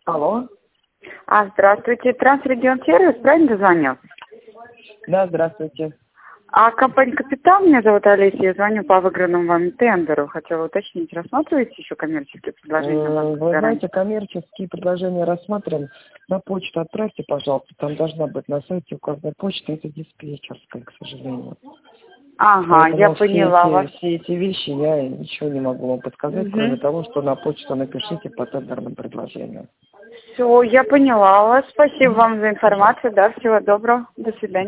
Алло. Здравствуйте, Трансрегион Сервис, правильно дозвонил? Да, здравствуйте. Компания «Капитал», меня зовут Олеся, я звоню по выигранному вами тендеру. Хотела уточнить, рассматриваете еще коммерческие предложения? Вы знаете, коммерческие предложения рассматриваем. На почту отправьте, пожалуйста. Там должна быть на сайте указана почта. Это диспетчерская, к сожалению. Поэтому Я поняла вас. все эти вещи я ничего не могу вам подсказать, кроме того, что на почту напишите по тендерным предложениям. Все, я поняла вас. Спасибо вам за информацию. Да, всего доброго. До свидания.